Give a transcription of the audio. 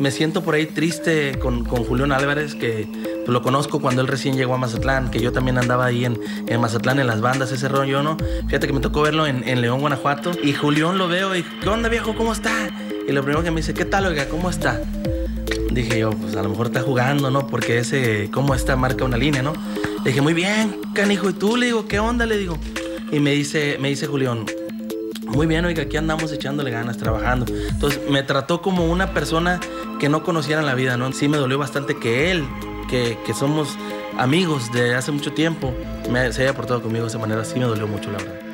me siento por ahí triste con Julián Álvarez, que pues, lo conozco cuando él recién llegó a Mazatlán, que yo también andaba ahí en Mazatlán en las bandas, ese rollo, ¿no? Fíjate que me tocó verlo en León, Guanajuato, y Julián lo veo y, ¿qué onda, viejo? ¿Cómo está? Y lo primero que me dice, ¿qué tal, oiga? ¿Cómo está? Dije yo, pues a lo mejor está jugando, ¿no? Porque ese, ¿cómo está? Marca una línea, ¿no? Le dije, muy bien, canijo, ¿y tú? Le digo, ¿qué onda? Le digo. Y me dice Julián, muy bien, oiga, aquí andamos echándole ganas, trabajando. Entonces me trató como una persona que no conociera en la vida, ¿no? Sí me dolió bastante que él, que somos amigos de hace mucho tiempo, se haya portado conmigo de esa manera. Sí me dolió mucho, la verdad.